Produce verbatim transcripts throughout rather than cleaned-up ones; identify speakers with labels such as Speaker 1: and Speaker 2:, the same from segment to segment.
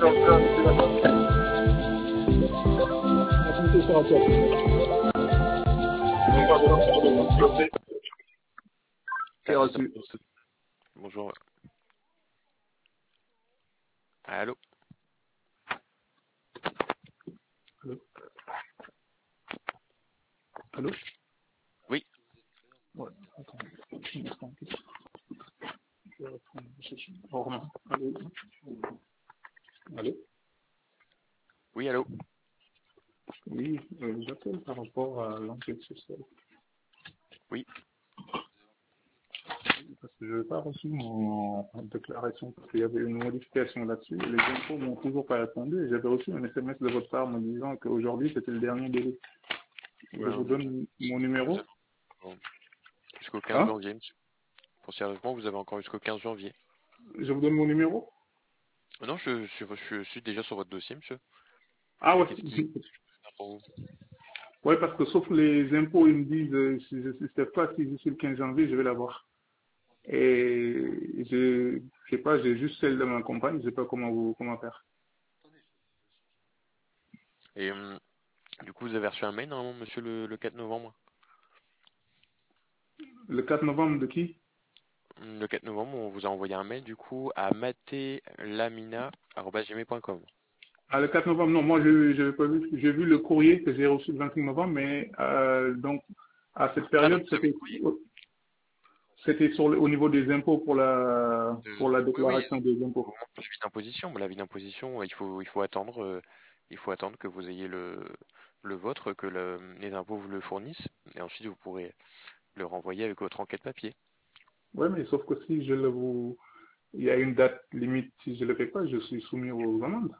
Speaker 1: C'est reçu. Bonjour. Allô?
Speaker 2: Allô? Allô?
Speaker 1: Oui.
Speaker 2: Ouais, attends. Attends. Je vais reprendre. Romain. Allô? Allô?
Speaker 1: Oui, allô?
Speaker 2: Oui, euh, j'appelle par rapport à l'enquête sociale.
Speaker 1: Oui.
Speaker 2: Parce que je n'ai pas reçu mon déclaration, parce qu'il y avait une modification là-dessus. Les impôts m'ont toujours pas répondu et j'avais reçu un S M S de votre part me disant qu'aujourd'hui c'était le dernier délai. Je
Speaker 1: Ben,
Speaker 2: vous
Speaker 1: vous,
Speaker 2: donne mon
Speaker 1: vous
Speaker 2: numéro.
Speaker 1: avez encore jusqu'au quinze
Speaker 2: Hein?
Speaker 1: janvier, monsieur. Pour sérieusement, vous avez encore jusqu'au quinze janvier.
Speaker 2: Je vous donne mon numéro?
Speaker 1: Non, je, je, je, je suis déjà sur votre dossier, monsieur.
Speaker 2: Ah ouais.
Speaker 1: Qu'est-ce que je peux faire pour vous?
Speaker 2: Ouais, parce que sauf les impôts, ils me disent, euh, si je ne sais pas si d'ici le quinze janvier, je vais l'avoir. Et je je sais pas, j'ai juste celle de ma compagne, je sais pas comment vous comment faire.
Speaker 1: Et hum, du coup, vous avez reçu un mail, normalement, monsieur, le, le quatre novembre.
Speaker 2: Le quatre novembre de qui?
Speaker 1: Hum, Le quatre novembre, on vous a envoyé un mail, du coup, à matelamina arobase gmail point com.
Speaker 2: Ah, le quatre novembre, non, moi je n'avais pas vu. J'ai vu le courrier que j'ai reçu le vingt-cinq novembre, mais euh, donc à cette
Speaker 1: Ah, donc
Speaker 2: période,
Speaker 1: vous avez le
Speaker 2: c'était
Speaker 1: courrier?
Speaker 2: c'était sur le- au niveau des impôts pour la
Speaker 1: Euh,
Speaker 2: pour la
Speaker 1: oui, oui.
Speaker 2: déclaration des
Speaker 1: Au
Speaker 2: impôts.
Speaker 1: moment de l'avis d'imposition, mais l'avis d'imposition, il faut, il faut attendre, euh, il faut attendre que vous ayez le, le vôtre, que le- les impôts vous le fournissent, et ensuite vous pourrez le renvoyer avec votre enquête papier.
Speaker 2: Ouais, mais sauf que si je le vous, il y a une date limite, si je le fais pas, je suis soumis aux amendes.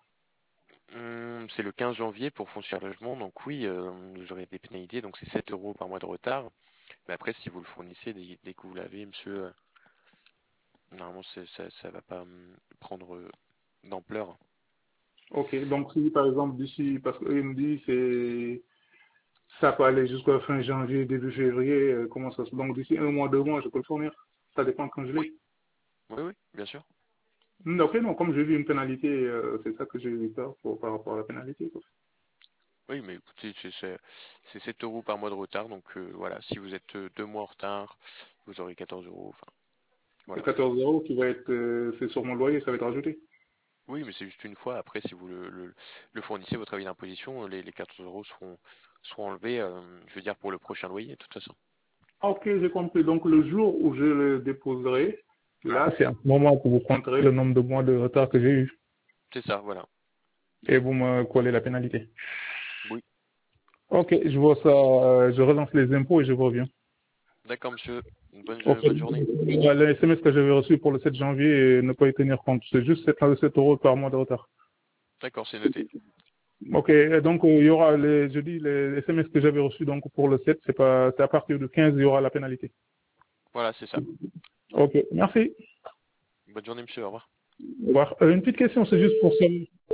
Speaker 1: Hum, c'est le quinze janvier pour foncier logement, donc oui, euh, vous aurez des pénalités, donc c'est sept euros par mois de retard. Mais après, si vous le fournissez dès, dès que vous l'avez, monsieur, euh, normalement c'est- ça, ça va pas hum, prendre euh, d'ampleur.
Speaker 2: Ok, donc si par exemple d'ici, parce qu'eux ils me disent c'est ça peut aller jusqu'à fin janvier, début février, euh, comment ça se... Donc d'ici un mois, deux mois, je peux le fournir. Ça dépend quand je
Speaker 1: Oui,
Speaker 2: l'ai.
Speaker 1: oui, oui, bien sûr.
Speaker 2: Hmm, ok, non, comme j'ai vu une pénalité, euh, c'est ça que j'ai eu peur pour, par rapport à la pénalité, quoi.
Speaker 1: Oui, mais écoutez, c'est c'est- c'est sept euros par mois de retard, donc euh, voilà, si vous êtes euh, deux mois en retard, vous aurez quatorze euros. Enfin,
Speaker 2: C'est
Speaker 1: voilà.
Speaker 2: quatorze euros qui va être, euh, c'est sur mon loyer, ça va être rajouté.
Speaker 1: Oui, mais c'est juste une fois. Après, si vous le, le, le fournissez, votre avis d'imposition, les, les quatorze euros seront, seront enlevés, euh, je veux dire, pour le prochain loyer, de toute façon.
Speaker 2: Ah, ok, j'ai compris. Donc le jour où je le déposerai,
Speaker 1: Voilà.
Speaker 2: là, c'est à ce moment que vous compterez le nombre de mois de retard que j'ai eu
Speaker 1: C'est ça, voilà.
Speaker 2: et vous me collez la pénalité.
Speaker 1: Oui.
Speaker 2: Ok, je vois ça, euh, je relance les impôts et je vous reviens.
Speaker 1: D'accord, monsieur. Une bonne,
Speaker 2: Ok.
Speaker 1: bonne journée.
Speaker 2: Ouais, le S M S que j'avais reçu pour le sept janvier, euh, ne pas y tenir compte. C'est juste sept euros par mois de retard.
Speaker 1: D'accord, c'est noté.
Speaker 2: Ok, et donc euh, il y aura les, je dis les S M S que j'avais reçus donc pour le sept, c'est pas, c'est à partir du quinze, il y aura la pénalité.
Speaker 1: Voilà, c'est ça.
Speaker 2: Ok, merci.
Speaker 1: Bonne journée, monsieur. Au revoir.
Speaker 2: Au revoir. Euh, une petite question, c'est juste pour savoir.